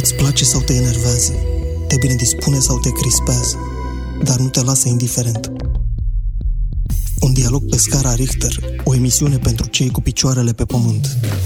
Îți place sau te enervează, te bine dispune sau te crispează, dar nu te lasă indiferent. Un dialog pe scara Richter, o emisiune pentru cei cu picioarele pe pământ.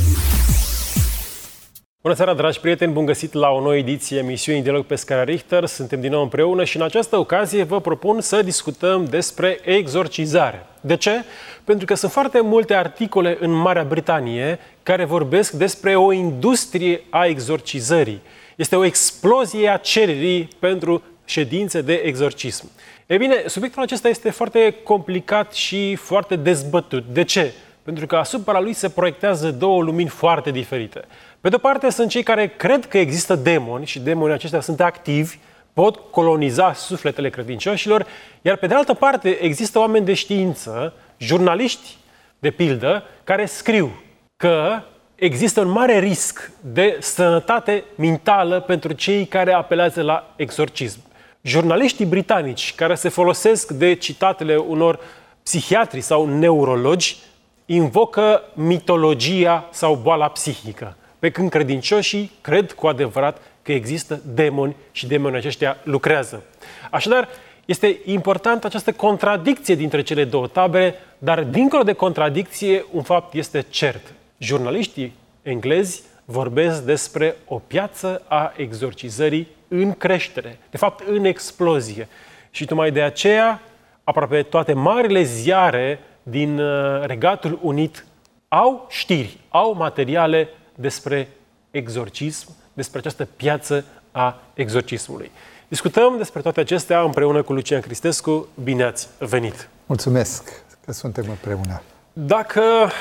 Bună seara, dragi prieteni! Bun găsit la o nouă ediție emisiunii Dialog pe scara Richter. Suntem din nou împreună și în această ocazie vă propun să discutăm despre exorcizare. De ce? Pentru că sunt foarte multe articole în Marea Britanie care vorbesc despre o industrie a exorcizării. Este o explozie a cererii pentru ședințe de exorcism. Ei bine, subiectul acesta este foarte complicat și foarte dezbătut. De ce? Pentru că asupra lui se proiectează două lumini foarte diferite. Pe de-o parte sunt cei care cred că există demoni și demonii aceștia sunt activi, pot coloniza sufletele credincioșilor, iar pe de altă parte există oameni de știință, jurnaliști, de pildă, care scriu că există un mare risc de sănătate mentală pentru cei care apelează la exorcism. Jurnaliștii britanici care se folosesc de citatele unor psihiatri sau neurologi invocă mitologia sau boala psihică, pe când credincioșii cred cu adevărat că există demoni și demonii aceștia lucrează. Așadar, este importantă această contradicție dintre cele două tabere, dar dincolo de contradicție, un fapt este cert. Jurnaliștii englezi vorbesc despre o piață a exorcizării în creștere, de fapt în explozie. Și tocmai de aceea, aproape toate marile ziare din Regatul Unit au știri, au materiale despre exorcism, despre această piață a exorcismului. Discutăm despre toate acestea împreună cu Lucian Cristescu. Bine ați venit! Mulțumesc că suntem împreună! Dacă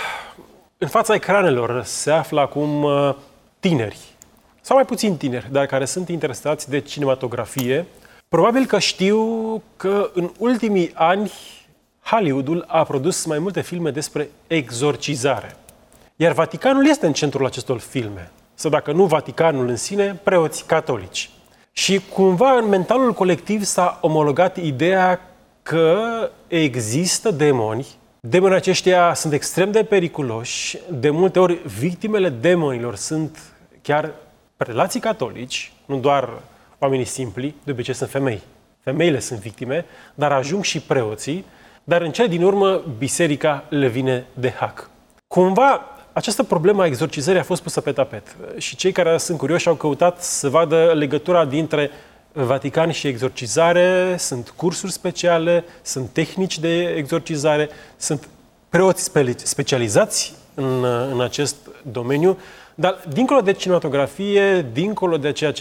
în fața ecranelor se află acum tineri, sau mai puțin tineri, dar care sunt interesați de cinematografie, probabil că știu că în ultimii ani Hollywoodul a produs mai multe filme despre exorcizare. Iar Vaticanul este în centrul acestor filme. Sau dacă nu Vaticanul în sine, preoți catolici. Și cumva în mentalul colectiv s-a omologat ideea că există demoni. Demonii aceștia sunt extrem de periculoși. De multe ori victimele demonilor sunt chiar prelații catolici, nu doar oamenii simpli, de obicei sunt femei. Femeile sunt victime, dar ajung și preoții, dar în cele din urmă biserica le vine de hac. Cumva această problemă a exorcizării a fost pusă pe tapet și cei care sunt curioși au căutat să vadă legătura dintre Vatican și exorcizare, sunt cursuri speciale, sunt tehnici de exorcizare, sunt preoți specializați în acest domeniu, dar dincolo de cinematografie, dincolo de ceea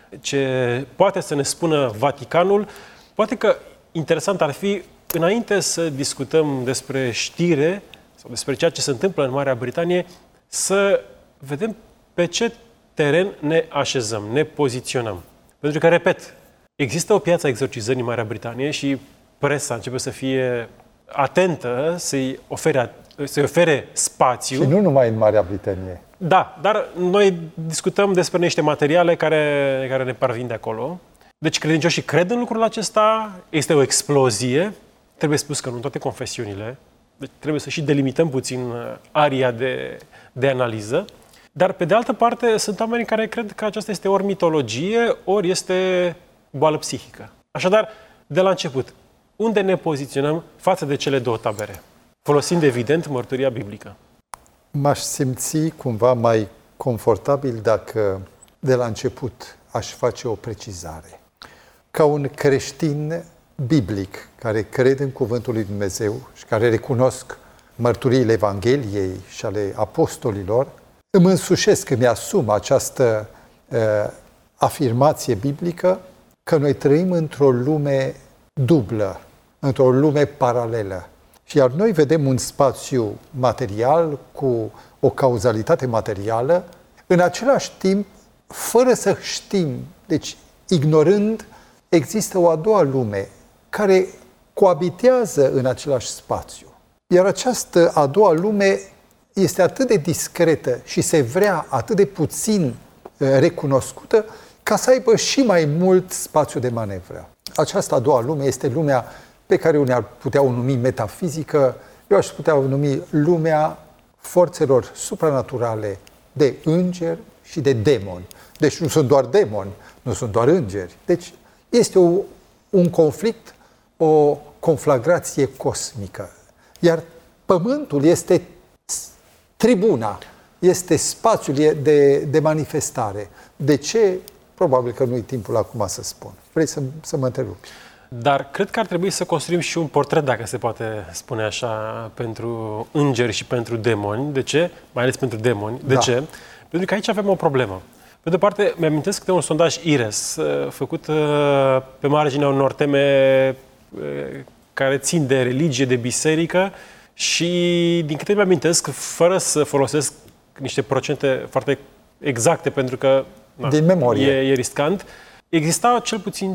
ce poate să ne spună Vaticanul, poate că interesant ar fi, înainte să discutăm despre știre sau despre ceea ce se întâmplă în Marea Britanie, să vedem pe ce teren ne așezăm, ne poziționăm. Pentru că, repet, există o piață a exorcizării în Marea Britanie și presa începe să fie atentă, să-i ofere spațiu. Și nu numai în Marea Britanie. Da, dar noi discutăm despre niște materiale care ne parvin de acolo. Deci credincioșii cred în lucrul acesta, este o explozie. Trebuie spus că nu în toate confesiunile, deci trebuie să și delimităm puțin aria de analiză. Dar, pe de altă parte, sunt oameni care cred că aceasta este ori mitologie, ori este boală psihică. Așadar, de la început, unde ne poziționăm față de cele două tabere? Folosind, evident, mărturia biblică. M-aș simți cumva mai confortabil dacă, de la început, aș face o precizare. Ca un creștin biblic, care cred în Cuvântul lui Dumnezeu și care recunosc mărturiile Evangheliei și ale apostolilor, îmi însușesc, îmi asum această afirmație biblică că noi trăim într-o lume dublă, într-o lume paralelă. Și iar noi vedem un spațiu material cu o cauzalitate materială, în același timp, fără să știm, deci ignorând, există o a doua lume care coabitează în același spațiu. Iar această a doua lume este atât de discretă și se vrea atât de puțin recunoscută ca să aibă și mai mult spațiu de manevră. Această a doua lume este lumea pe care unii ar putea o numi metafizică, eu aș putea o numi lumea forțelor supranaturale de îngeri și de demoni. Deci nu sunt doar demoni, nu sunt doar îngeri. Deci este un conflict, o conflagrație cosmică. Iar Pământul este tribuna, este spațiul de manifestare. De ce? Probabil că nu-i timpul acum să spun. Vrei să mă întrerupi? Dar cred că ar trebui să construim și un portret, dacă se poate spune așa, pentru îngeri și pentru demoni. De ce? Mai ales pentru demoni. De ce? Pentru că aici avem o problemă. Pe de o parte, mi-amintesc de un sondaj IRES făcut pe marginea unor teme care țin de religie, de biserică și, din câte mi-amintesc, fără să folosesc niște procente foarte exacte, pentru că din memorie e riscant, exista cel puțin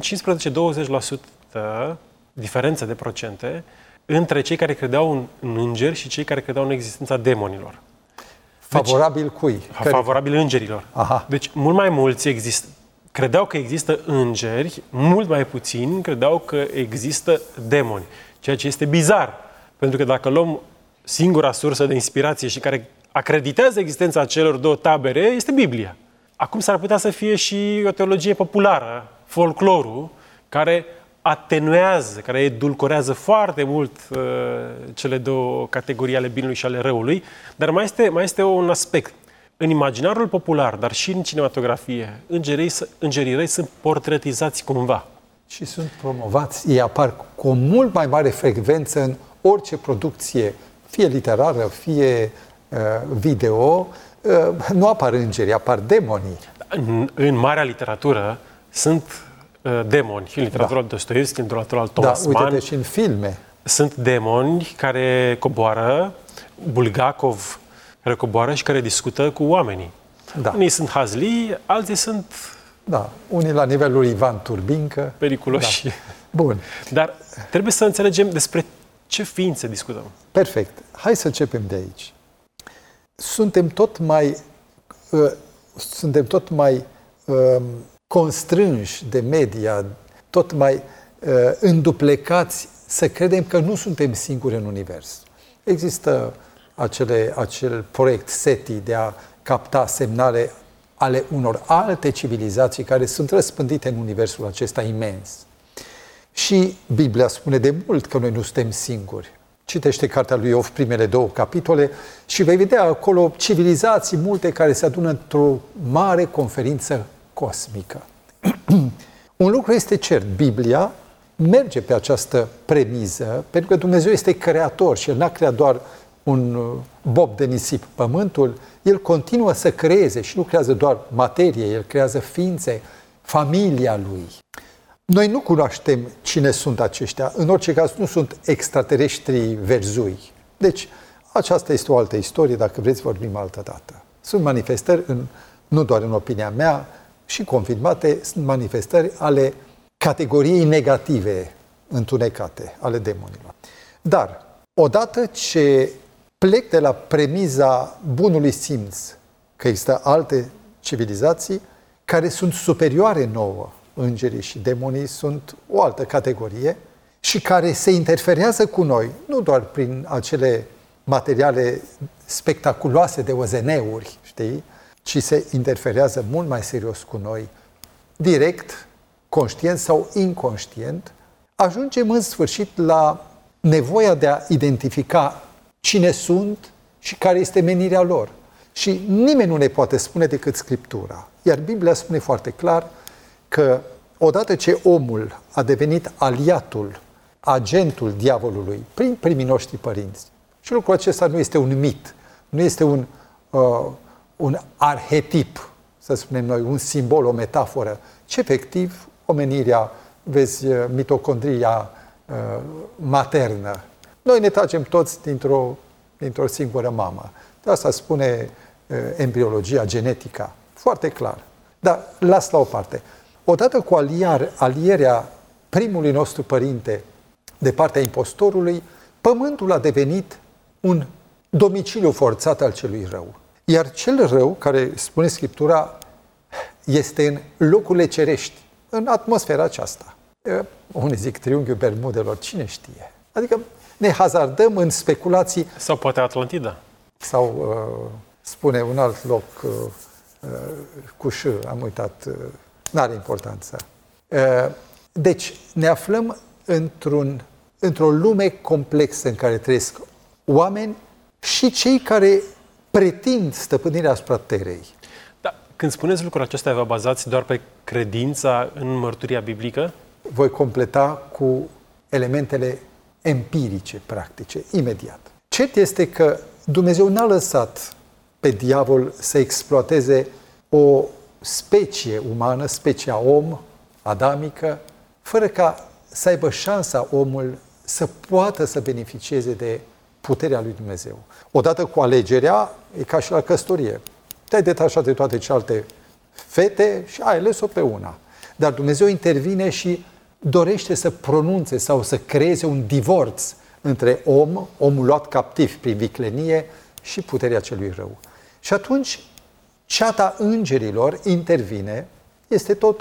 15-20% diferență de procente între cei care credeau în îngeri și cei care credeau în existența demonilor. Favorabil cui? Favorabil îngerilor. Aha. Deci mult mai mulți credeau că există îngeri, mult mai puțini credeau că există demoni. Ceea ce este bizar. Pentru că dacă luăm singura sursă de inspirație și care acreditează existența celor două tabere, este Biblia. Acum s-ar putea să fie și o teologie populară, folclorul, care atenuează, care edulcorează foarte mult cele două categorii ale binului și ale răului, dar mai este un aspect. În imaginarul popular, dar și în cinematografie, îngerii răi sunt portretizați cumva. Și sunt promovați, ei apar cu o mult mai mare frecvență în orice producție, fie literară, fie video, nu apar îngerii, apar demonii. În marea literatură sunt demoni. În literatura lui Dostoevski, în literatura lui Thomas Mann. Uite-te și în filme. Sunt demoni care coboară, Bulgakov, care coboară și care discută cu oamenii. Unii sunt hazlii, alții sunt... unii la nivelul Ivan Turbincă. Periculoși. Bun. Dar trebuie să înțelegem despre ce ființe discutăm. Perfect. Hai să începem de aici. Suntem tot mai constrânși de media, tot mai înduplecați să credem că nu suntem singuri în univers. Există acel proiect SETI de a capta semnale ale unor alte civilizații care sunt răspândite în universul acesta imens. Și Biblia spune de mult că noi nu suntem singuri. Citește cartea lui Iov, primele 2 capitole, și vei vedea acolo civilizații multe care se adună într-o mare conferință cosmică. Un lucru este cert, Biblia merge pe această premiză, pentru că Dumnezeu este creator și El n-a creat doar un bob de nisip, pământul, El continuă să creeze și nu creează doar materie, El creează ființe, familia Lui. Noi nu cunoaștem cine sunt aceștia, în orice caz nu sunt extraterestrii verzui. Deci, aceasta este o altă istorie, dacă vreți vorbim altă dată. Sunt manifestări, nu doar în opinia mea, și confirmate, sunt manifestări ale categoriei negative, întunecate, ale demonilor. Dar, odată ce plec de la premiza bunului simț, că există alte civilizații care sunt superioare nouă, îngerii și demonii sunt o altă categorie și care se interferează cu noi, nu doar prin acele materiale spectaculoase de OZN-uri, știi, ci se interferează mult mai serios cu noi, direct, conștient sau inconștient, ajungem în sfârșit la nevoia de a identifica cine sunt și care este menirea lor. Și nimeni nu ne poate spune decât Scriptura. Iar Biblia spune foarte clar că odată ce omul a devenit aliatul, agentul diavolului prin primii noștri părinți, și lucrul acesta nu este un mit, nu este un arhetip, să spunem noi, un simbol, o metaforă, ci efectiv omenirea, vezi, mitocondria maternă. Noi ne tragem toți dintr-o singură mamă. De asta spune embriologia, genetica, foarte clar. Dar las la o parte. Odată cu alierea primului nostru părinte de partea impostorului, pământul a devenit un domiciliu forțat al celui rău. Iar cel rău, care spune Scriptura, este în locurile cerești, în atmosfera aceasta. Unii zic triunghiul Bermudelor, cine știe? Adică ne hazardăm în speculații. Sau poate Atlantida. Sau spune un alt loc, cu ș, am uitat, n-are importanță. Deci, ne aflăm într-o lume complexă în care trăiesc oameni și cei care pretind stăpânirea asupra terei. Da, când spuneți lucrul acesta, vă bazați doar pe credința în mărturia biblică? Voi completa cu elementele empirice, practice, imediat. Cert este că Dumnezeu n-a lăsat pe diavol să exploateze o specie umană, specia om, adamică, fără ca să aibă șansa omul să poată să beneficieze de puterea lui Dumnezeu. Odată cu alegerea, e ca și la căsătorie. Te-ai detașat de toate celelalte fete și ai ales-o pe una. Dar Dumnezeu intervine și dorește să pronunțe sau să creeze un divorț între omul luat captiv prin viclenie și puterea celui rău. Și atunci, ceata îngerilor intervine, este tot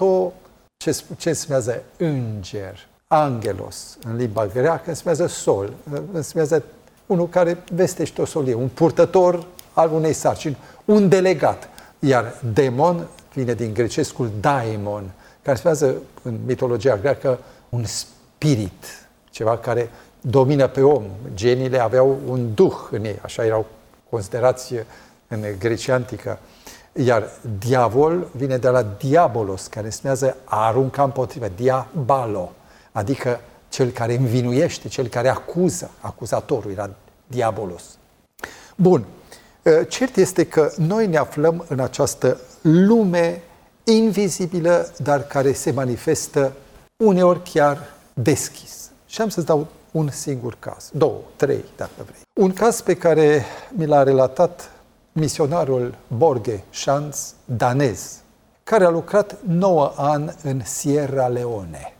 ce înseamnă înger, angelos, în limba greacă, înseamnă sol, înseamnă unul care vestește o solie, un purtător al unei sarcini, un delegat. Iar demon vine din grecescul daimon, care înseamnă în mitologia greacă un spirit, ceva care domină pe om. Geniile aveau un duh în ei, așa erau considerați în Grecia antică. Iar diavol vine de la diabolos, care înseamnă a arunca împotriva, diabalo, adică cel care învinuiește, cel care acuză, acuzatorul era diabolos. Bun, cert este că noi ne aflăm în această lume invizibilă, dar care se manifestă uneori chiar deschis. Și am să-ți dau un singur caz, 2, 3, dacă vrei. Un caz pe care mi l-a relatat misionarul Borge Schanz, danez, care a lucrat 9 ani în Sierra Leone.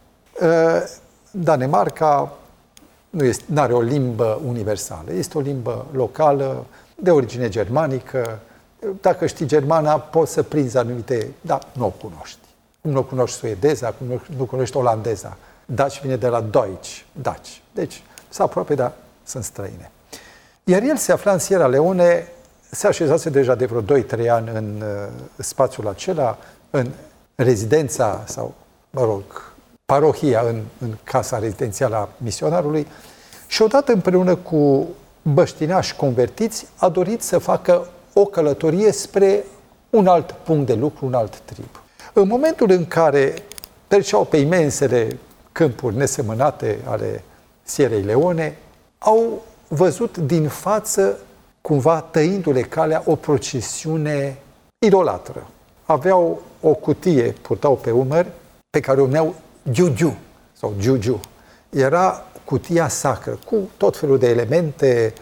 Danemarca nu are o limbă universală, este o limbă locală, de origine germanică. Dacă știi germana, poți să prinzi anumite, dar nu o cunoști. Cum nu cunoști suedeza, cum nu cunoști olandeza. Dutch vine de la Deutsch, Dutch. Deci, sunt aproape, dar sunt străine. Iar el se afla în Sierra Leone, se așezase deja de vreo 2-3 ani în spațiul acela, în rezidența sau, parohia, în casa rezidențială a misionarului, și odată împreună cu băștinași convertiți a dorit să facă o călătorie spre un alt punct de lucru, un alt trib. În momentul în care treceau pe imensele câmpuri nesemănate ale Sierei Leone, au văzut din față, cumva tăindu-le calea, o procesiune idolatră. Aveau o cutie, purtau pe umăr, pe care o numeau Juju sau Juju. Era cutia sacră, cu tot felul de elemente,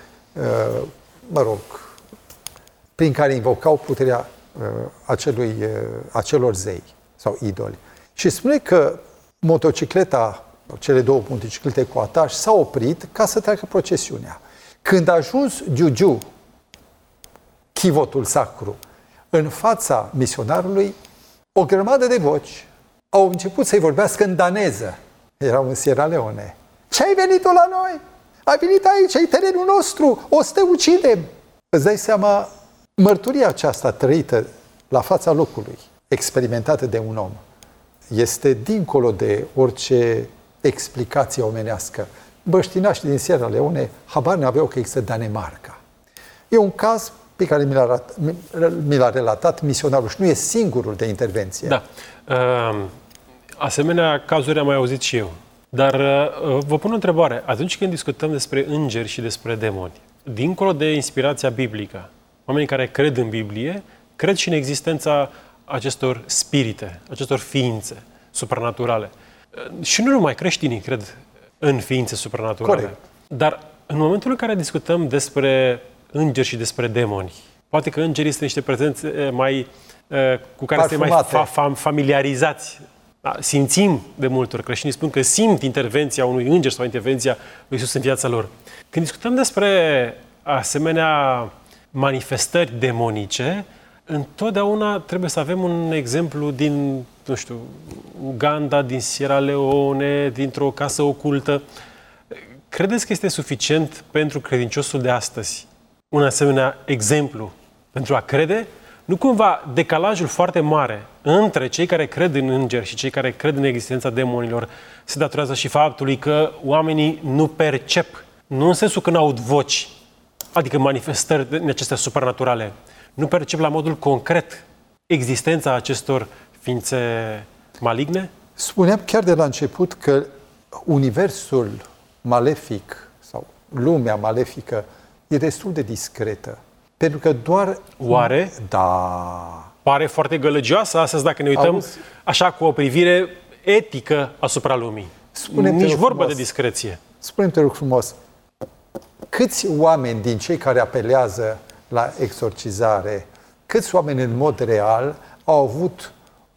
prin care invocau puterea acelor zei sau idoli. Și spune că motocicleta, cele 2 motociclete cu ataș, s-au oprit ca să treacă procesiunea. Când a ajuns Juju, chivotul sacru, în fața misionarului, o grămadă de voci au început să-i vorbească în daneză. Erau în Sierra Leone. Ce ai venit tu la noi? Ai venit aici, e terenul nostru, o să te ucidem. Îți dai seama, mărturia aceasta trăită la fața locului, experimentată de un om, este dincolo de orice explicație omenească. Băștinașii din Sierra Leone habar n-aveau că există Danemarca. E un caz pe care mi l-a relatat misionarul și nu e singurul de intervenție. Da. Asemenea cazuri am mai auzit și eu. Dar vă pun o întrebare. Atunci când discutăm despre îngeri și despre demoni, dincolo de inspirația biblică, oamenii care cred în Biblie, cred și în existența acestor spirite, acestor ființe supranaturale. Și nu numai creștinii cred în ființe supranaturale. Corect. Dar în momentul în care discutăm despre îngeri și despre demoni, poate că îngerii sunt niște prezențe mai cu care suntem mai familiarizați. Da, simțim de multe ori, creștinii spun că simt intervenția unui înger sau intervenția lui Iisus în viața lor. Când discutăm despre asemenea manifestări demonice, întotdeauna trebuie să avem un exemplu din, nu știu, Uganda, din Sierra Leone, dintr-o casă ocultă. Credeți că este suficient pentru credinciosul de astăzi un asemenea exemplu pentru a crede? Nu cumva decalajul foarte mare între cei care cred în îngeri și cei care cred în existența demonilor se datorează și faptului că oamenii nu percep, nu în sensul că nu aud voci, adică manifestări din acestea supranaturale, nu percep la modul concret existența acestor ființe maligne? Spuneam chiar de la început că universul malefic sau lumea malefică e destul de discretă. Pentru că doar... Oare? Da. Pare foarte gălăgioasă astăzi dacă ne uităm așa cu o privire etică asupra lumii. Nici vorbă de discreție. Spune-mi, te rog frumos, câți oameni din cei care apelează la exorcizare, câți oameni în mod real au avut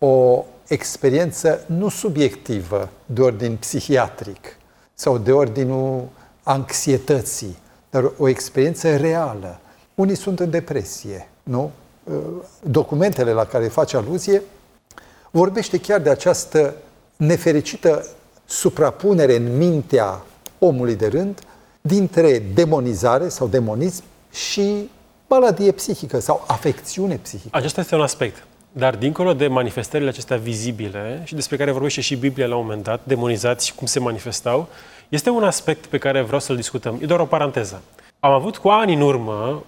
o experiență nu subiectivă, de ordin psihiatric sau de ordinul anxietății, dar o experiență reală? Unii sunt în depresie, nu? Documentele la care face aluzie vorbește chiar de această nefericită suprapunere în mintea omului de rând dintre demonizare sau demonism și maladie psihică sau afecțiune psihică. Acesta este un aspect. Dar dincolo de manifestările acestea vizibile și despre care vorbește și Biblia la un moment dat, demonizați și cum se manifestau, este un aspect pe care vreau să-l discutăm. E doar o paranteză. Am avut cu ani în urmă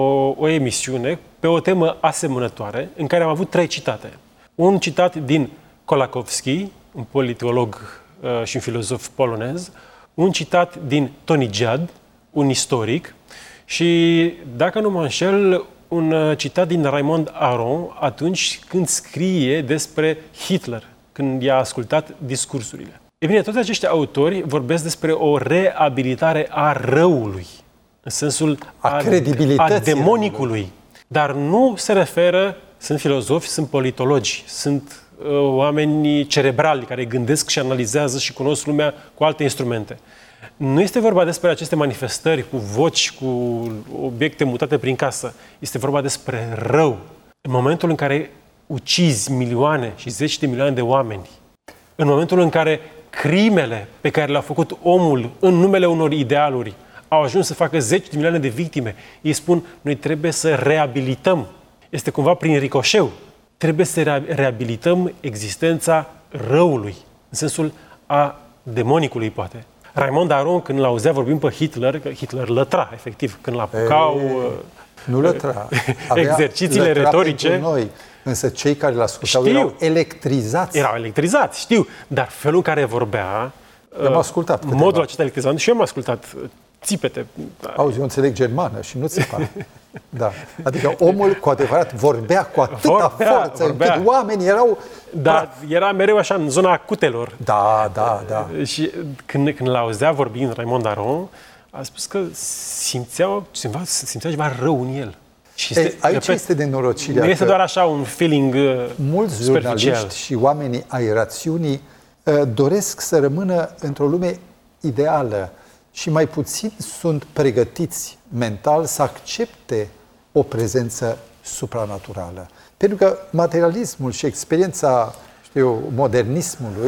o emisiune pe o temă asemănătoare, în care am avut 3 citate. Un citat din Kolakowski, un politolog și un filozof polonez, un citat din Tony Judd, un istoric, și, dacă nu mă înșel, un citat din Raymond Aron atunci când scrie despre Hitler, când i-a ascultat discursurile. E bine, toți acești autori vorbesc despre o reabilitare a răului, în sensul a demonicului. Dar nu se referă, sunt filozofi, sunt politologi, sunt oameni cerebrali care gândesc și analizează și cunosc lumea cu alte instrumente. Nu este vorba despre aceste manifestări cu voci, cu obiecte mutate prin casă. Este vorba despre rău. În momentul în care ucizi milioane și zeci de milioane de oameni, în momentul în care crimele pe care le-a făcut omul în numele unor idealuri au ajuns să facă zeci de milioane de victime, ei spun, noi trebuie să reabilităm. Este cumva prin ricoșeu. Trebuie să reabilităm existența răului, în sensul a demonicului, poate. Raymond Aron, când l-auzea vorbind pe Hitler, că Hitler lătra, efectiv, când l-apucau nu lătra. Exercițiile retorice. Noi, însă cei care l-ascultau erau electrizați. Erau electrizați, știu, dar felul în care vorbea, am ascultat modul acesta electrizant, și eu am ascultat țipete. Auzi, eu înțeleg germană și nu țipa. Da. Adică omul cu adevărat vorbea cu atâta forță, încât oamenii erau... Dar era mereu așa în zona cutelor. Da. Și când l-auzea vorbind Raymond Aron, a spus că simțea ceva rău în el. Și aici este de norocirea. Nu este doar așa un feeling mulți jurnaliști și oamenii ai rațiunii doresc să rămână într-o lume ideală și mai puțin sunt pregătiți mental să accepte o prezență supranaturală. Pentru că materialismul și experiența, modernismului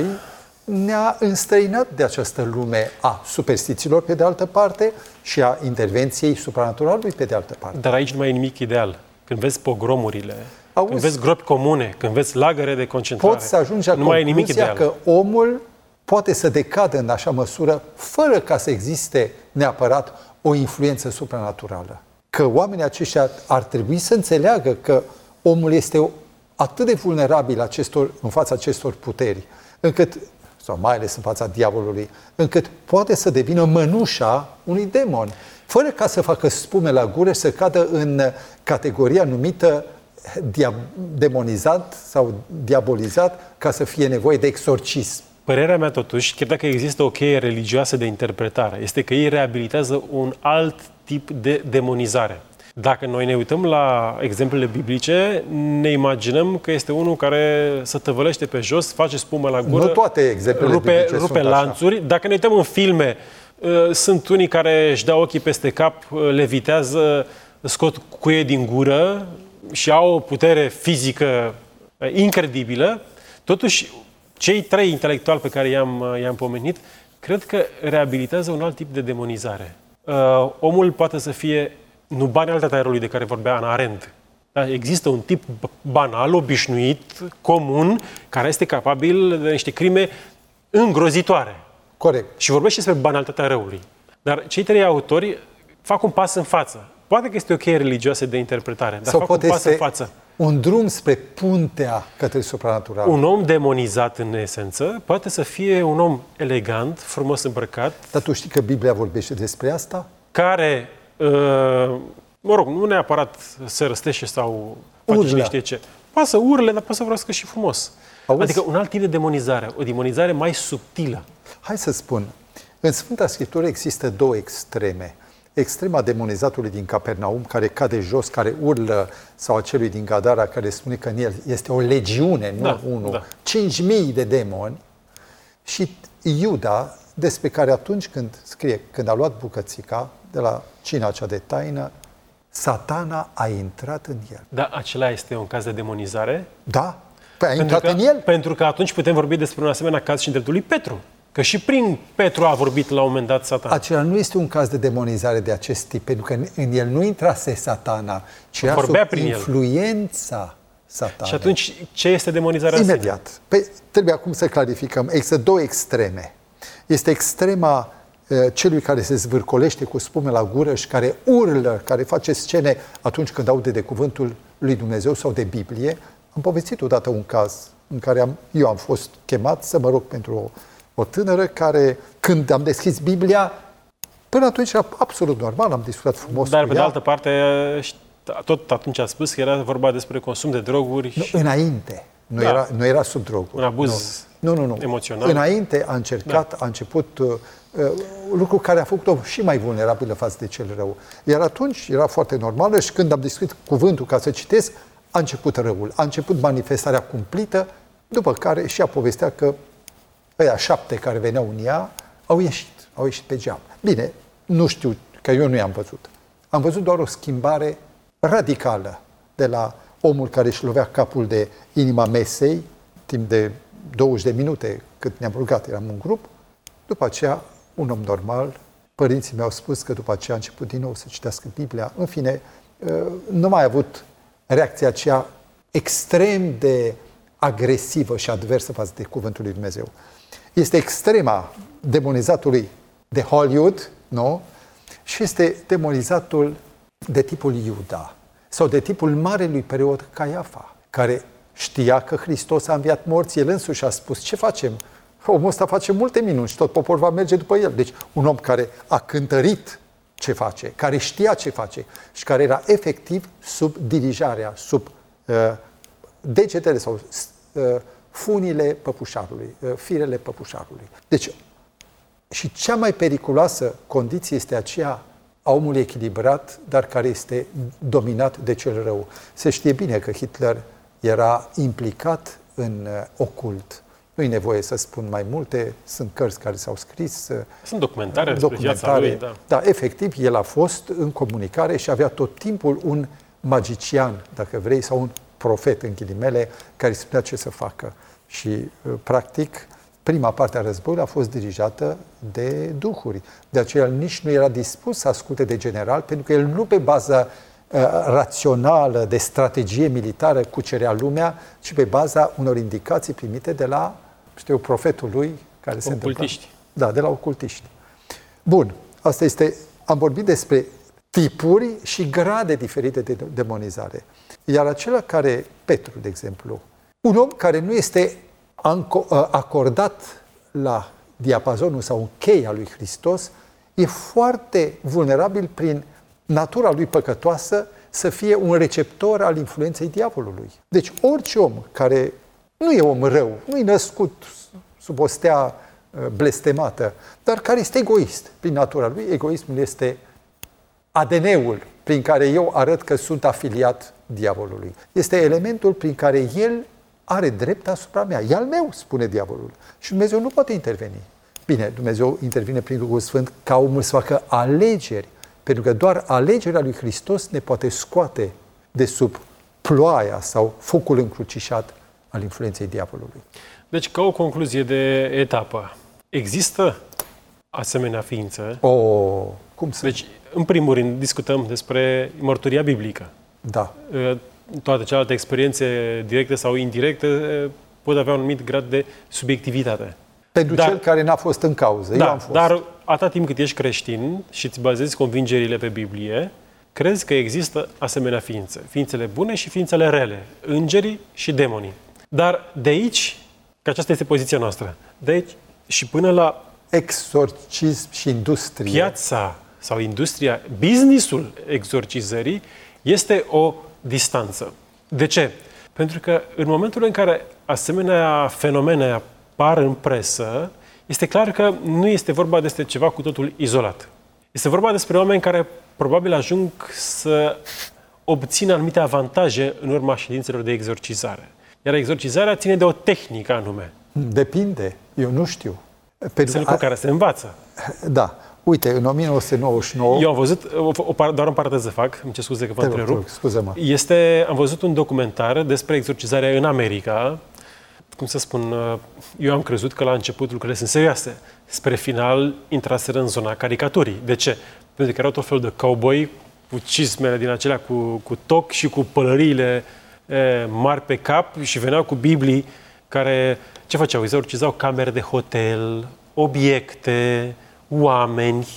ne-a înstrăinat de această lume a superstițiilor pe de altă parte și a intervenției supranaturalului pe de altă parte. Dar aici nu mai e nimic ideal. Când vezi pogromurile, când vezi gropi comune, când vezi lagăre de concentrare, poți să ajungi la concluzia că omul poate să decadă în așa măsură fără ca să existe neapărat o influență supranaturală. Că oamenii aceștia ar trebui să înțeleagă că omul este atât de vulnerabil în fața acestor puteri, încât, sau mai ales în fața diavolului, încât poate să devină mănușa unui demon, fără ca să facă spume la gură și să cadă în categoria numită demonizat sau diabolizat, ca să fie nevoie de exorcism. Părerea mea, totuși, chiar dacă există o cheie religioasă de interpretare, este că ei reabilitează un alt tip de demonizare. Dacă noi ne uităm la exemplele biblice, ne imaginăm că este unul care se tăvălește pe jos, face spumă la gură, nu toate exemplele biblice rupe lanțuri. Așa. Dacă ne uităm în filme, sunt unii care își dau ochii peste cap, levitează, scot cuie din gură și au o putere fizică incredibilă. Totuși, cei 3 intelectuali pe care i-am pomenit, cred că reabilitează un alt tip de demonizare. Omul poate să fie, nu banalitatea răului de care vorbea Hannah Arendt, Da? Există un tip banal, obișnuit, comun, care este capabil de niște crime îngrozitoare. Corect. Și vorbește despre banalitatea răului. Dar cei trei autori fac un pas în față. Poate că este o cheie religioasă de interpretare, dar fac un pas în față. Un drum spre puntea către supranatural. Un om demonizat în esență poate să fie un om elegant, frumos îmbrăcat. Dar tu știi că Biblia vorbește despre asta? Care, nu neapărat se răstește sau face cine știe ce. Poate să urle, dar poate să vorbească și frumos. Auzi? Adică un alt tip de demonizare, o demonizare mai subtilă. Hai să spun, în Sfânta Scriptură există două extreme. Extrema demonizatului din Capernaum, care cade jos, care urlă, sau acelui din Gadara, care spune că în el este o legiune, nu unul, da. 5.000 de demoni. Și Iuda, despre care atunci când a luat bucățica de la cina cea de taină, Satana a intrat în el. Da, acela este un caz de demonizare? Da, păi a intrat în el. Pentru că atunci putem vorbi despre un asemenea caz și în dreptul lui Petru. Că și prin Petru a vorbit la un moment dat Satana. Acela nu este un caz de demonizare de acest tip, pentru că în el nu intrase Satana, ci era sub influența Satanei. Și atunci ce este demonizarea? Imediat. Păi, trebuie acum să clarificăm. Există două extreme. Este extrema celui care se zvârcolește cu spume la gură și care urlă, care face scene atunci când aude de cuvântul lui Dumnezeu sau de Biblie. Am povestit odată un caz în care eu am fost chemat să mă rog pentru o tânără care, când am deschis Biblia, până atunci era absolut normal, am discutat frumos Dar, cu pe ea. de altă parte, tot atunci a spus că era vorba despre consum de droguri. Nu, înainte. Nu era sub droguri. Un abuz emoțional. Înainte a încercat, a început lucru care a făcut-o și mai vulnerabilă față de cel rău. Iar atunci era foarte normală și când am discutat cuvântul ca să citesc, a început răul. A început manifestarea cumplită, după care și a povestea că ăia 7 care veneau în ea au ieșit pe geam. Bine, nu știu, că eu nu i-am văzut. Am văzut doar o schimbare radicală de la omul care își lovea capul de inima mesei, timp de 20 de minute cât ne-am rugat, eram un grup. După aceea, un om normal, părinții mi-au spus că după aceea a început din nou să citească Biblia. În fine, nu mai a avut reacția aceea extrem de agresivă și adversă față de cuvântul lui Dumnezeu. Este extrema demonizatului de Hollywood, nu? Și este demonizatul de tipul Iuda sau de tipul marelui preot Caiafa, care știa că Hristos a înviat morții, el însuși a spus, ce facem? Omul ăsta face multe minuni și tot poporul va merge după el. Deci un om care a cântărit ce face, care știa ce face și care era efectiv sub dirijarea, sub degetele sau funile păpușarului, firele păpușarului. Deci, și cea mai periculoasă condiție este aceea a omului echilibrat, dar care este dominat de cel rău. Se știe bine că Hitler era implicat în ocult. Nu-i nevoie să spun mai multe, sunt cărți care s-au scris. Sunt documentare despre viața lui. Da, efectiv, el a fost în comunicare și avea tot timpul un magician, dacă vrei, sau un profet, în ghilimele, care îi spunea ce să facă. Și, practic, prima parte a războiului a fost dirijată de duhuri. De aceea nici nu era dispus să asculte de general, pentru că el nu pe bază rațională de strategie militară cucerea lumea, ci pe baza unor indicații primite de la, profetul lui care se întâmplă. Ocultiști. Da, de la ocultiști. Bun, asta este, am vorbit despre tipuri și grade diferite de demonizare. Iar acela care, Petru, de exemplu, un om care nu este acordat la diapazonul sau cheia lui Hristos, e foarte vulnerabil prin natura lui păcătoasă să fie un receptor al influenței diavolului. Deci orice om care nu e om rău, nu e născut sub o stea blestemată, dar care este egoist prin natura lui, egoismul este ADN-ul prin care eu arăt că sunt afiliat diavolului. Este elementul prin care el are drept asupra mea. E al meu, spune diavolul. Și Dumnezeu nu poate interveni. Bine, Dumnezeu intervine prin Duhul Sfânt ca omul să facă alegeri, pentru că doar alegerea lui Hristos ne poate scoate de sub ploaia sau focul încrucișat al influenței diavolului. Deci, ca o concluzie de etapă, există asemenea ființă? Cum să... Deci, în primul rând, discutăm despre mărturia biblică. Da. toate celelalte experiențe directe sau indirecte pot avea un anumit grad de subiectivitate. Pentru cel care n-a fost în cauză. Eu am fost. Dar atâta timp cât ești creștin și îți bazezi convingerile pe Biblie, crezi că există asemenea ființe. Ființele bune și ființele rele. Îngerii și demonii. Dar de aici, că aceasta este poziția noastră, de aici și până la exorcism și industrie. Piața sau industria, businessul exorcizării este o distanță. De ce? Pentru că în momentul în care asemenea fenomene apar în presă, este clar că nu este vorba despre ceva cu totul izolat. Este vorba despre oameni care probabil ajung să obțină anumite avantaje în urma ședințelor de exorcizare. Iar exorcizarea ține de o tehnică anume. Depinde. Eu nu știu. Sunt lucruri care se învață. Da. Uite, în 1999... Eu am văzut, doar în paranteză fac, îmi cer scuze că vă întrerup. Scuze-mă. Am văzut un documentar despre exorcizarea în America. Cum să spun, eu am crezut că la început lucrurile sunt serioase. Spre final intraseră în zona caricaturii. De ce? Pentru că erau tot felul de cowboy cu cizmele din acelea cu toc și cu pălăriile mari pe cap și veneau cu Biblii care, ce făceau? Exorcizau camere de hotel, obiecte, oameni,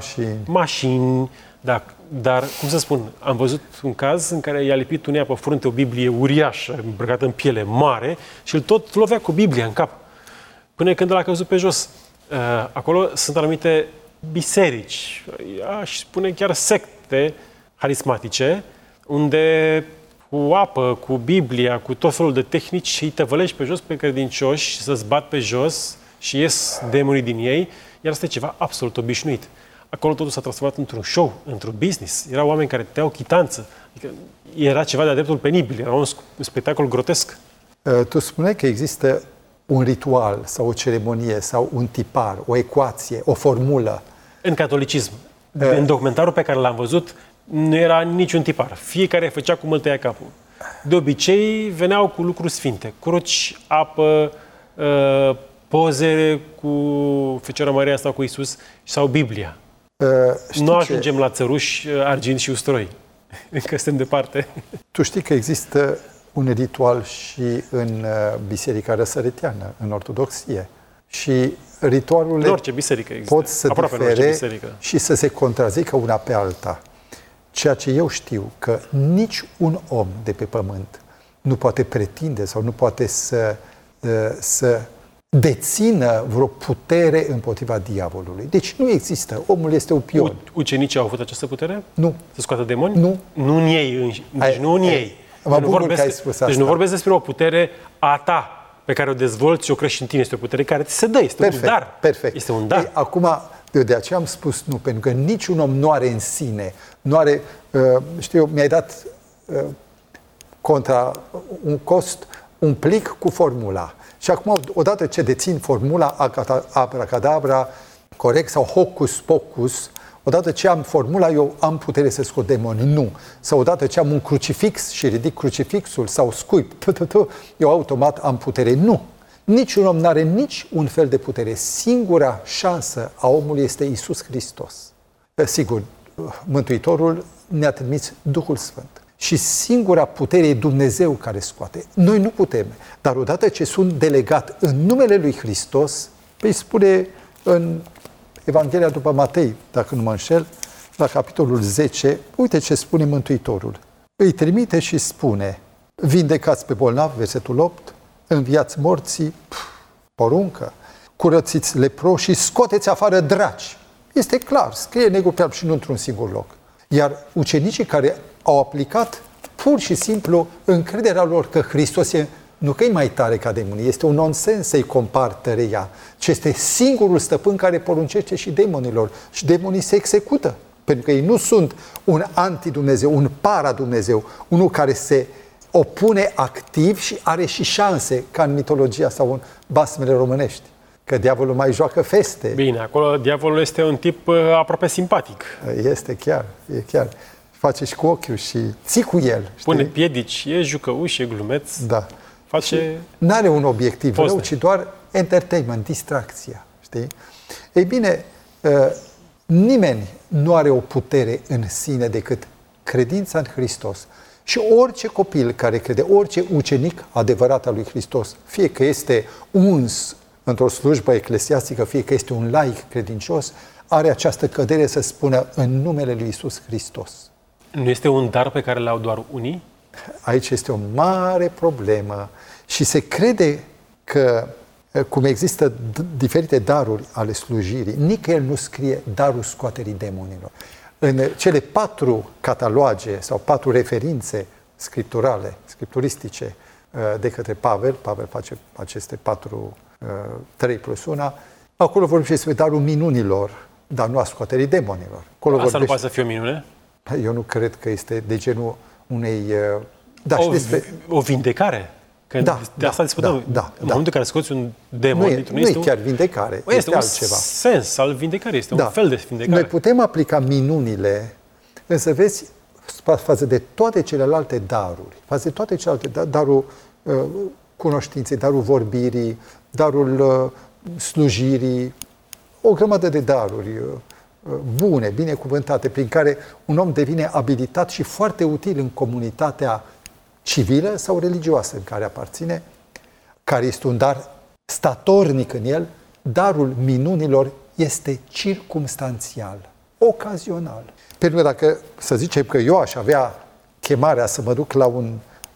mașini, da, dar, cum să spun, am văzut un caz în care i-a lipit unea pe frunte o Biblie uriașă, îmbrăcată în piele mare și îl tot lovea cu Biblia în cap. Până când l-a căzut pe jos. Acolo sunt anumite biserici, aș spune chiar secte harismatice, unde cu apă, cu Biblia, cu tot felul de tehnici îi tăvălești pe jos pe credincioși, să-ți bat pe jos și ies demonii din ei, iar asta e ceva absolut obișnuit. Acolo totul s-a transformat într-un show, într-un business. Erau oameni care te iau chitanță. Adică era ceva de-a dreptul penibil, era un spectacol grotesc. Tu spuneai că există un ritual sau o ceremonie sau un tipar, o ecuație, o formulă. În catolicism, în documentarul pe care l-am văzut, nu era niciun tipar. Fiecare făcea cum îl tăia capul. De obicei, veneau cu lucruri sfinte. Cruci, apă, poze cu Fecioara Maria sau cu Iisus sau Biblia. Nu ajungem la țăruși, argint și ustroi. Încă suntem departe. Tu știi că există un ritual și în Biserica Răsăriteană, în Ortodoxie. Și ritualurile în orice biserică există. Pot să difere și să se contrazică una pe alta. Ceea ce eu știu, că nici un om de pe pământ nu poate pretinde sau nu poate să dețină vreo putere împotriva diavolului. Deci nu există. Omul este un pion. Ucenicii au avut această putere? Nu. Să scoată demoni? Nu. Nu în ei. Deci nu în ei. Mă bucur că ai spus asta. Deci nu vorbesc despre o putere a ta pe care o dezvolți și o crești în tine. Este o putere care ți se dă. Este un dar. Perfect. Este un dar. Ei, acum, eu de aceea am spus nu, pentru că niciun om nu are în sine, nu are, mi-ai dat contra un cost, un plic cu formula. Și acum, odată ce dețin formula abracadabra, corect, sau hocus pocus, odată ce am formula, eu am putere să scot demoni. Nu. Sau odată ce am un crucifix și ridic crucifixul sau scuip, eu automat am putere. Nu. Niciun om nu are nici un fel de putere. Singura șansă a omului este Iisus Hristos. Sigur, Mântuitorul ne-a trimis Duhul Sfânt. Și singura putere e Dumnezeu care scoate. Noi nu putem. Dar odată ce sunt delegat în numele lui Hristos, îi spune în Evanghelia după Matei, dacă nu mă înșel, la capitolul 10, uite ce spune Mântuitorul. Îi trimite și spune, vindecați pe bolnavi, versetul 8, înviați morții, poruncă, curățiți leproși și scoateți afară draci. Este clar, scrie negru pe alb și nu într-un singur loc. Iar ucenicii care au aplicat pur și simplu încrederea lor că Hristos e, nu că e mai tare ca demonii, este un nonsens să-i compar tăria, ci este singurul stăpân care poruncește și demonilor. Și demonii se execută, pentru că ei nu sunt un anti-Dumnezeu, un para-Dumnezeu, unul care se opune activ și are și șanse, ca în mitologia sau în basmele românești. Că diavolul mai joacă feste. Bine, acolo diavolul este un tip aproape simpatic. Este chiar, e chiar. Face și cu ochiul și ții cu el. Știi? Pune piedici, e jucăuș, e glumeț. Da. Face... N-are un obiectiv rău, ci doar entertainment, distracția. Știi? Ei bine, nimeni nu are o putere în sine decât credința în Hristos Și orice copil care crede, orice ucenic adevărat al lui Hristos, fie că este uns într-o slujbă eclesiastică, fie că este un laic credincios, are această cădere să spună în numele lui Iisus Hristos. Nu este un dar pe care l-au doar unii? Aici este o mare problemă și se crede că, cum există diferite daruri ale slujirii, nicăieri nu scrie darul scoaterii demonilor. În cele 4 cataloage sau 4 referințe scripturistice de către Pavel face aceste 4, 3 plus 1, acolo vorbește despre darul minunilor, dar nu a scoaterii demonilor. Asta nu poate să fie o minune? Eu nu cred că este de genul unei... O vindecare? Că de asta discutăm. În momentul în care scoți un demon, nu e chiar vindecare, este altceva. Sens al vindecării, este un fel de vindecare. Noi putem aplica minunile, însă vezi, față de toate celelalte daruri, față de toate celelalte darul cunoștinței, darul vorbirii, darul slujirii, o grămadă de daruri bune, binecuvântate, prin care un om devine abilitat și foarte util în comunitatea civilă sau religioasă în care aparține, care este un dar statornic în el, darul minunilor este circumstanțial, ocazional. Pentru că dacă, să zicem că eu aș avea chemarea să mă duc la un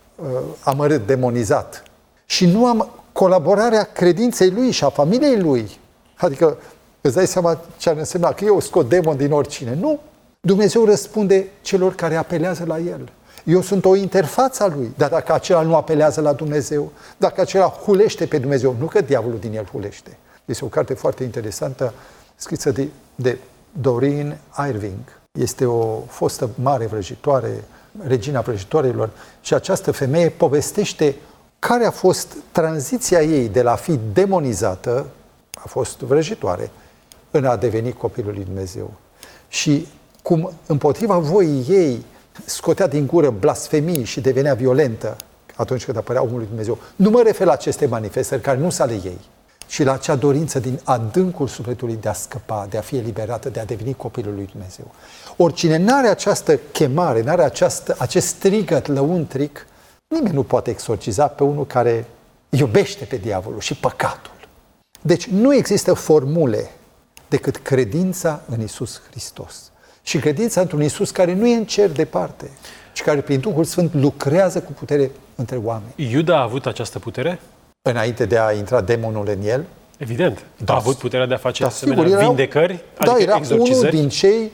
amărât demonizat și nu am colaborarea credinței lui și a familiei lui, adică îți dai seama ce ar însemna că eu scot demon din oricine. Nu! Dumnezeu răspunde celor care apelează la El. Eu sunt o interfață a Lui, dar dacă acela nu apelează la Dumnezeu, dacă acela hulește pe Dumnezeu, nu că diavolul din el hulește. Este o carte foarte interesantă, scrisă de Doreen Irving. Este o fostă mare vrăjitoare, regina vrăjitoarelor, și această femeie povestește care a fost tranziția ei de la a fi demonizată, a fost vrăjitoare, în a deveni copilul lui Dumnezeu. Și cum împotriva voii ei scotea din gură blasfemii și devenea violentă atunci când apărea omul lui Dumnezeu. Nu mă refer la aceste manifestări care nu sunt ale ei, ci la acea dorință din adâncul sufletului de a scăpa, de a fi eliberată, de a deveni copilul lui Dumnezeu. Oricine n-are această chemare, n-are acest strigăt lăuntric, nimeni nu poate exorciza pe unul care iubește pe diavolul și păcatul. Deci nu există formule decât credința în Iisus Hristos. Și credința într-un Iisus care nu e în cer departe, ci care prin Duhul Sfânt lucrează cu putere între oameni. Iuda a avut această putere? Înainte de a intra demonul în el? Evident. A avut puterea de a face asemenea vindecări, adică era exorcizări? Unul din cei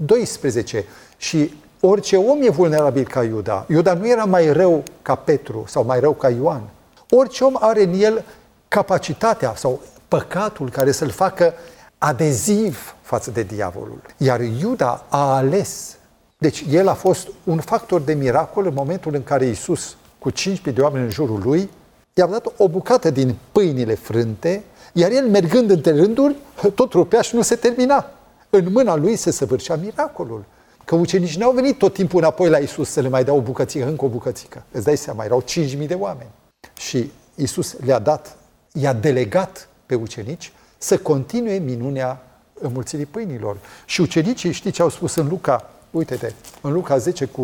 12. Și orice om e vulnerabil ca Iuda. Iuda nu era mai rău ca Petru sau mai rău ca Ioan. Orice om are în el capacitatea sau păcatul care să-l facă adeziv față de diavolul. Iar Iuda a ales. Deci el a fost un factor de miracol în momentul în care Iisus, cu 5.000 de oameni în jurul lui, i-a dat o bucată din pâinile frânte, iar el, mergând între rânduri, tot rupea și nu se termina. În mâna lui se săvârșea miracolul. Că ucenicii n-au venit tot timpul înapoi la Iisus să le mai dea o bucățică, încă o bucățică. Îți dai seama, erau 5.000 de oameni. Și Iisus i-a delegat pe ucenici să continue minunea înmulțirii pâinilor. Și ucenicii, știi ce au spus în Luca? Uite-te, în Luca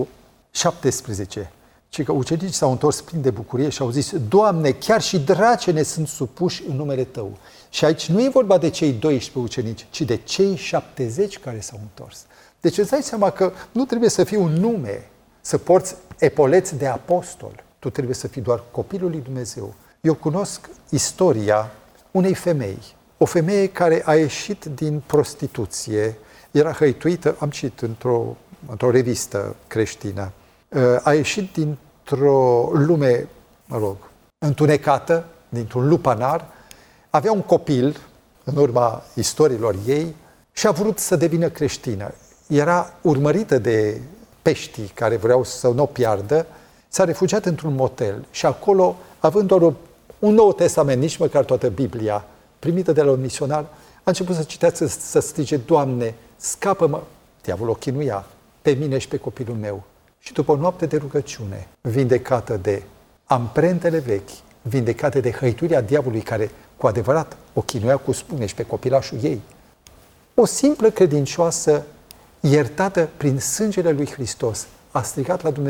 10:17, ci că ucenicii s-au întors plini de bucurie și au zis: Doamne, chiar și dracii ne sunt supuși în numele Tău. Și aici nu e vorba de cei 12 ucenici, ci de cei 70 care s-au întors. Deci îți dai seama că nu trebuie să fii un nume, să porți epoleți de apostol. Tu trebuie să fii doar copilul lui Dumnezeu. Eu cunosc istoria unei femei. O femeie care a ieșit din prostituție, era hăituită, am citit într-o revistă creștină, a ieșit dintr-o lume, întunecată, dintr-un lupanar, avea un copil, în urma istoriilor ei, și a vrut să devină creștină. Era urmărită de peștii care vreau să nu o piardă, s-a refugiat într-un motel și acolo, având doar un Nou Testament, nici măcar toată Biblia, primită de la un misionar, a început să citească, să strige: Doamne, scapă-mă! Diavolul o chinuia pe mine și pe copilul meu. Și după o noapte de rugăciune, vindecată de amprentele vechi, vindecată de hăituirea diavolului care cu adevărat o chinuia cu spune și pe copilașul ei, o simplă credincioasă iertată prin sângele lui Hristos a strigat la Dumnezeu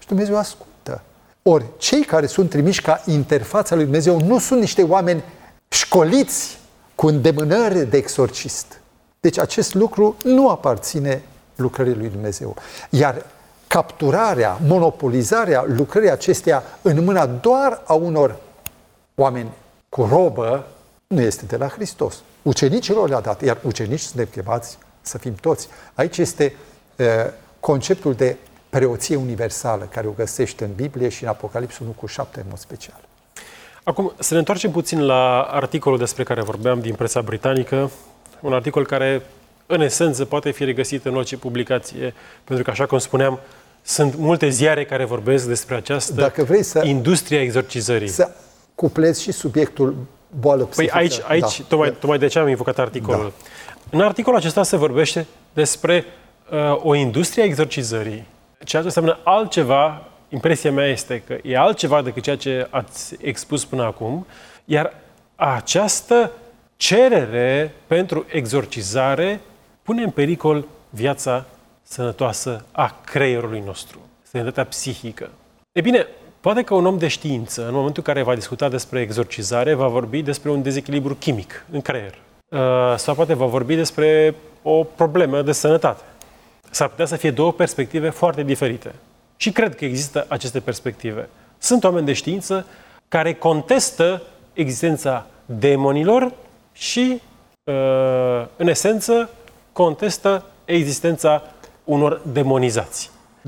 Și Dumnezeu ascultă. Ori, cei care sunt trimiși ca interfața lui Dumnezeu nu sunt niște oameni școliți cu îndemânări de exorcist. Deci acest lucru nu aparține lucrării lui Dumnezeu. Iar capturarea, monopolizarea lucrării acesteia în mâna doar a unor oameni cu robă nu este de la Hristos. Ucenicilor le-a dat, iar ucenici suntem chemați să fim toți. Aici este conceptul de preoție universală, care o găsește în Biblie și în Apocalipsul 1:7 în mod special. Acum, să ne întoarcem puțin la articolul despre care vorbeam din presa britanică, un articol care, în esență, poate fi regăsit în orice publicație, pentru că, așa cum spuneam, sunt multe ziare care vorbesc despre această industrie a exorcizării. Să cuplezi și subiectul boală psihică. Păi aici tocmai de ce am invocat articolul. Da. În articolul acesta se vorbește despre o industrie a exorcizării, ceea ce înseamnă altceva. Impresia mea este că e altceva decât ceea ce ați expus până acum, iar această cerere pentru exorcizare pune în pericol viața sănătoasă a creierului nostru, sănătatea psihică. E bine, poate că un om de știință, în momentul în care va discuta despre exorcizare, va vorbi despre un dezechilibru chimic în creier. Sau poate va vorbi despre o problemă de sănătate. S-ar putea să fie două perspective foarte diferite. Și cred că există aceste perspective. Sunt oameni de știință care contestă existența demonilor și, în esență, contestă existența unor demonizați.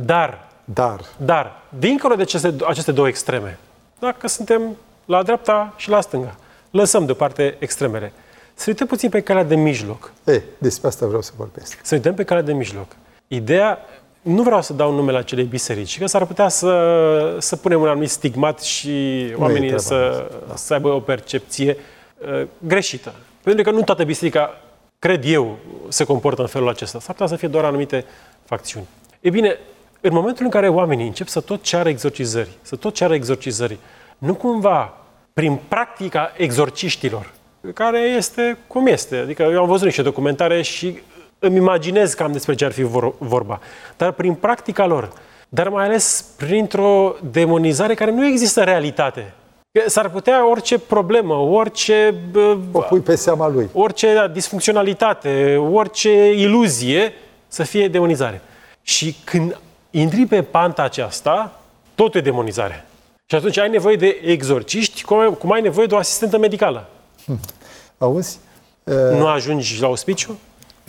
Dar, dincolo de aceste două extreme, dacă suntem la dreapta și la stânga, lăsăm deoparte extremele. Să uităm puțin pe calea de mijloc. Despre asta vreau să vorbesc. Să uităm pe calea de mijloc. Ideea, nu vreau să dau numele acelei biserici, că s-ar putea să punem un anumit stigmat și oamenii să aibă o percepție greșită. Pentru că nu toată biserica, cred eu, se comportă în felul acesta. S-ar putea să fie doar anumite facțiuni. E bine, în momentul în care oamenii încep să tot ceară exorcizări, nu cumva prin practica exorciștilor, care este cum este. Adică eu am văzut niște documentare și îmi imaginez cam despre ce ar fi vorba. Dar prin practica lor, dar mai ales printr-o demonizare care nu există în realitate. S-ar putea orice problemă, orice... O pui pe seama lui. Orice disfuncționalitate, orice iluzie să fie demonizare. Și când intri pe panta aceasta, totul e demonizare. Și atunci ai nevoie de exorciști, cum ai nevoie de o asistentă medicală. Auzi? Nu ajungi la ospiciu?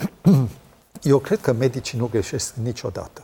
Eu cred că medicii nu greșesc niciodată.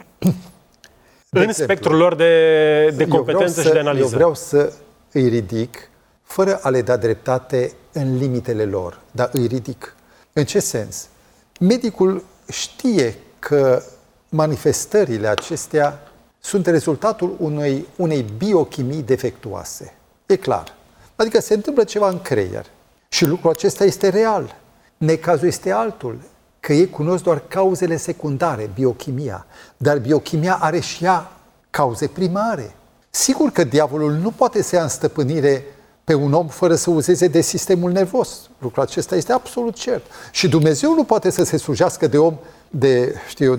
În spectrul lor de competență și de analiză. Eu vreau să îi ridic, fără a le da dreptate în limitele lor, dar îi ridic. În ce sens? Medicul știe că manifestările acestea sunt rezultatul unei biochimii defectuoase. E clar. Adică se întâmplă ceva în creier și lucrul acesta este real. Necazul este altul, că ei cunosc doar cauzele secundare, biochimia, dar biochimia are și ea cauze primare. Sigur că diavolul nu poate să ia în stăpânire pe un om fără să uzeze de sistemul nervos. Lucrul acesta este absolut cert. Și Dumnezeu nu poate să se slujească de om de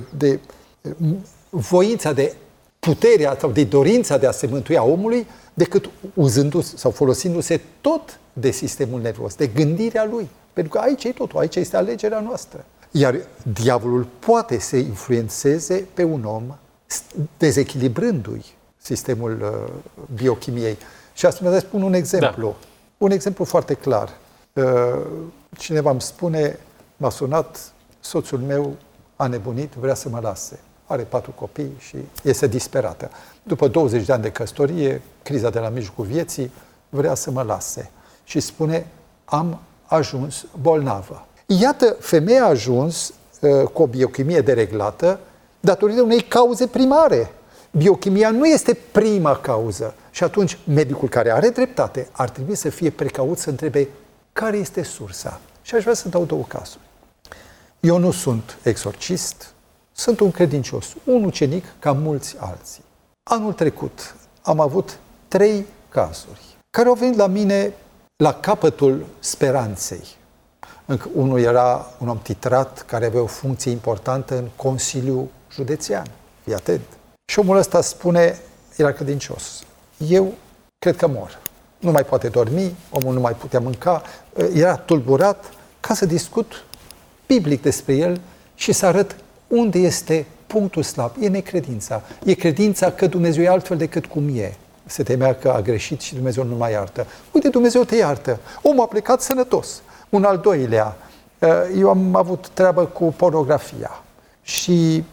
voința, de puterea sau de dorința de a se mântui a omului, decât uzându-se sau folosindu-se tot de sistemul nervos, de gândirea lui. Pentru că aici e totul, aici este alegerea noastră. Iar diavolul poate să influențeze pe un om dezechilibrându-i sistemul biochimiei. Și asta mă spun un exemplu. Da. Un exemplu foarte clar. Cineva îmi spune, m-a sunat, soțul meu a nebunit, vrea să mă lase. Are 4 copii și este disperată. După 20 de ani de căsătorie, criza de la mijlocul vieții, vrea să mă lase. Și spune, am ajuns bolnavă. Iată, femeia a ajuns cu o biochimie dereglată datorită unei cauze primare. Biochimia nu este prima cauză. Și atunci, medicul care are dreptate ar trebui să fie precaut să întrebe care este sursa. Și aș vrea să dau 2 cazuri. Eu nu sunt exorcist, sunt un credincios, un ucenic ca mulți alții. Anul trecut am avut 3 cazuri care au venit la mine la capătul speranței. Unul era un om titrat care avea o funcție importantă în Consiliul Județean. Fii atent. Și omul ăsta spune, era credincios, eu cred că mor. Nu mai poate dormi, omul nu mai putea mânca, era tulburat ca să discut biblic despre el și să arăt unde este punctul slab. E necredința. E credința că Dumnezeu e altfel decât cum e. Se temea că a greșit și Dumnezeu nu mai iartă. Uite, Dumnezeu te iartă. Omul a plecat sănătos. Un al doilea, eu am avut treabă cu pornografia și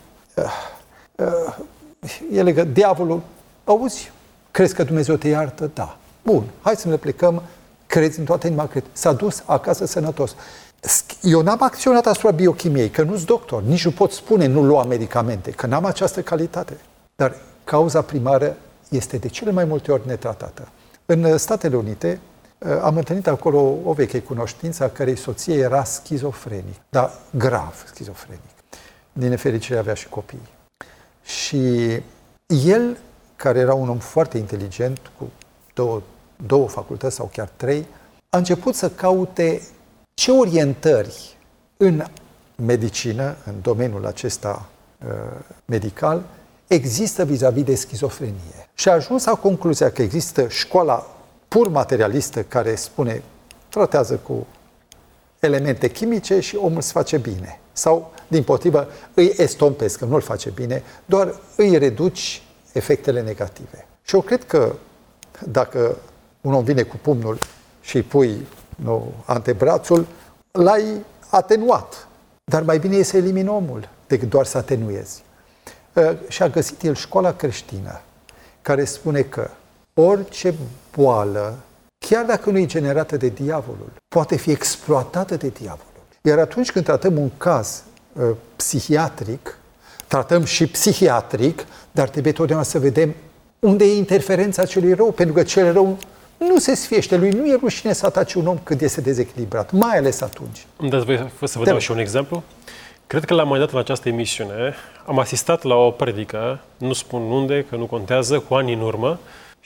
e legat, diavolul, auzi, crezi că Dumnezeu te iartă? Da. Bun, hai să ne plecăm, crezi în toată inima, cred. S-a dus acasă sănătos. Eu n-am acționat asupra biochimiei, că nu-s doctor, nici nu pot spune nu lua medicamente, că n-am această calitate. Dar cauza primară este de cele mai multe ori netratată. În Statele Unite am întâlnit acolo o veche cunoștință a cărei soție era schizofrenic, dar grav schizofrenic. Din nefericire avea și copii. Și el, care era un om foarte inteligent, cu două facultăți sau chiar 3, a început să caute ce orientări în medicină, în domeniul acesta medical, există vis-a-vis de schizofrenie. Și a ajuns la concluzia că există școala pur materialistă care spune, tratează cu elemente chimice și omul se face bine. Sau, dimpotrivă, îi estompezi, că nu-l face bine, doar îi reduci efectele negative. Și eu cred că dacă un om vine cu pumnul și îi pui antebrațul, l-ai atenuat. Dar mai bine e să elimini omul decât doar să atenuezi. Și a găsit el școala creștină care spune că orice boală, chiar dacă nu e generată de diavolul, poate fi exploatată de diavolul. Iar atunci când tratăm un caz psihiatric, tratăm și psihiatric, dar trebuie totdeauna să vedem unde e interferența celui rău, pentru că cel rău nu se sfiește, lui nu e rușine să atace un om când este dezechilibrat, mai ales atunci. Îmi dați voie să vă dau și un exemplu? Cred că la un moment dat în această emisiune am asistat la o predică, nu spun unde, că nu contează, cu ani în urmă,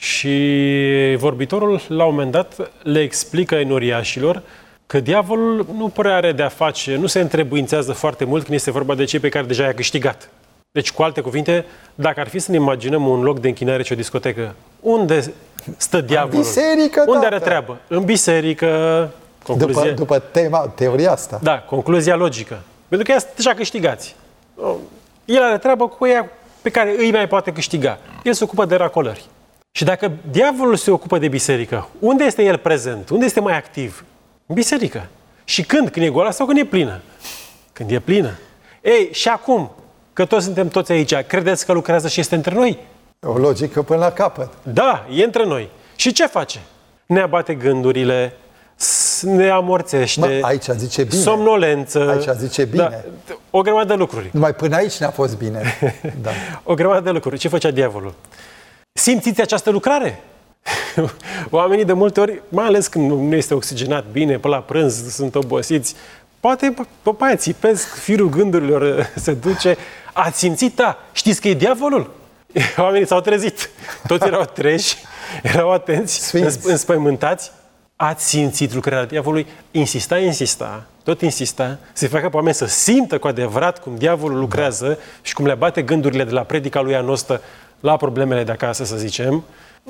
și vorbitorul la un moment dat le explică enoriașilor că diavolul nu prea are de-a face, nu se întrebuințează foarte mult când este vorba de cei pe care deja i-a câștigat. Deci, cu alte cuvinte, dacă ar fi să ne imaginăm un loc de închinare și o discotecă, unde stă diavolul? În biserică, unde are treabă? În biserică. Concluzie... După teoria asta. Da, concluzia logică. Pentru că ea deja câștigați. El are treabă cu ea pe care îi mai poate câștiga. El se ocupă de racolări. Și dacă diavolul se ocupă de biserică, unde este el prezent? Unde este mai activ? În biserică. Și când? Când e goală sau când e plină? Când e plină. Ei, și acum, că toți suntem toți aici, credeți că lucrează și este între noi? O logică până la capăt. Da, e între noi. Și ce face? Ne abate gândurile, ne amorțește, aici zice bine. Somnolență. Aici zice bine. Da, o grămadă de lucruri. Numai până aici n-a fost bine. Da. O grămadă de lucruri. Ce făcea diavolul? Simțiți această lucrare? Oamenii de multe ori, mai ales când nu este oxigenat bine, pe la prânz sunt obosiți, poate după aia țipesc, firul gândurilor se duce. Ați simțit? Da. Știți că e diavolul? Oamenii s-au trezit. Toți erau treji, erau atenți, înspăimântați. Ați simțit lucrarea diavolului? Insista, tot insista, să facă pe oameni să simtă cu adevărat cum diavolul lucrează și cum le bate gândurile de la predica lui anostă la problemele de acasă, să zicem.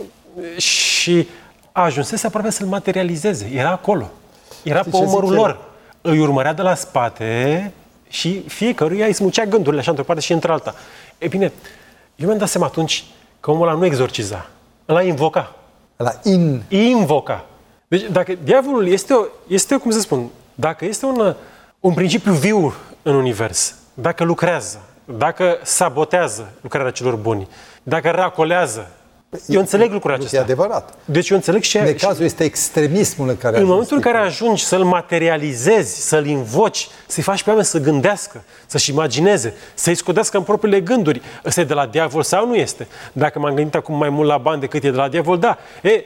Și ajunsese aproape să-l materializeze. Era acolo. Era pe umărul lor. Îi urmărea de la spate și fiecăruia îi smucea gândurile așa într-o parte și într-alta. E bine, eu mi-am dat seama atunci că omul ăla nu exorciza. Ăla invoca. Invoca. Deci dacă diavolul este, cum să spun, dacă este un principiu viu în univers, dacă lucrează, dacă sabotează lucrarea celor buni, dacă racolează, eu înțeleg lucrul acesta. E adevărat. Deci eu înțeleg și... Necazul este extremismul în care... În momentul în care ajungi să-l materializezi, să-l invoci, să-i faci pe oameni să gândească, să-și imagineze, să-i scodească în propriile gânduri, ăsta e de la diavol sau nu este? Dacă m-am gândit acum mai mult la bani decât e de la diavol, da.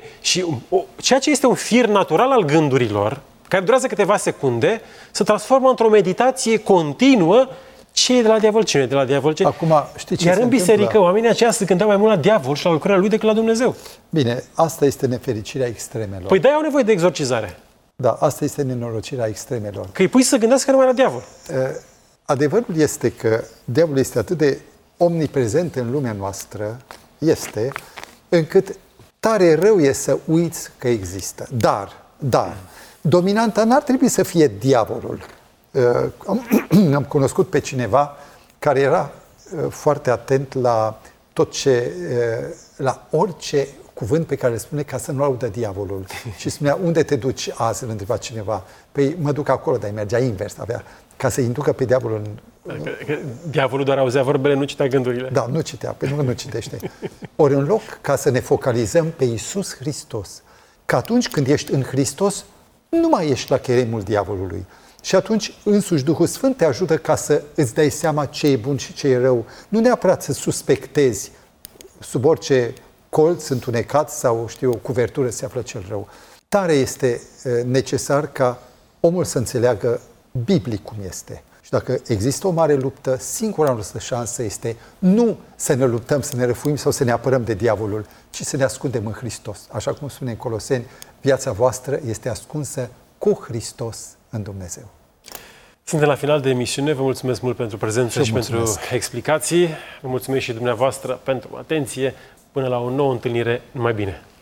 Ceea ce este un fir natural al gândurilor, care durează câteva secunde, se transformă într-o meditație continuă. Ce e de la diavol? Cine e de la diavol? Acum, știi ce Iar se în biserică, întâmplă? oamenii aceia se gândeau mai mult la diavol și la lucrarea lui decât la Dumnezeu. Bine, asta este nefericirea extremelor. Păi de-aia au nevoie de exorcizare. Da, asta este nenorocirea extremelor. Că îi pui să gândească numai la diavol. Adevărul este că diavolul este atât de omniprezent în lumea noastră este, încât tare rău e să uiți că există. Dar, dominanta n-ar trebui să fie diavolul. Am cunoscut pe cineva care era foarte atent la la orice cuvânt pe care îl spune ca să nu audă diavolul. Și spunea, unde te duci azi? Îl întreba cineva. Păi mă duc acolo, dar mergea invers. Ca să-i inducă pe diavolul Diavolul doar auzea vorbele, nu citea gândurile. Da, nu citea, pentru că nu citește. Ori în loc ca să ne focalizăm pe Iisus Hristos, că atunci când ești în Hristos, nu mai ești la cheremul diavolului. Și atunci însuși Duhul Sfânt te ajută ca să îți dai seama ce e bun și ce e rău. Nu neapărat să suspectezi sub orice colț întunecat sau, o cuvertură se află cel rău. Tare este necesar ca omul să înțeleagă biblic cum este. Și dacă există o mare luptă, singura noastră șansă este nu să ne luptăm, să ne răfuim sau să ne apărăm de diavolul, ci să ne ascundem în Hristos. Așa cum spune în Coloseni, viața voastră este ascunsă cu Hristos în Dumnezeu. Suntem la final de emisiune. Vă mulțumesc mult pentru prezență și pentru explicații. Vă mulțumesc și dumneavoastră pentru atenție. Până la o nouă întâlnire, numai bine!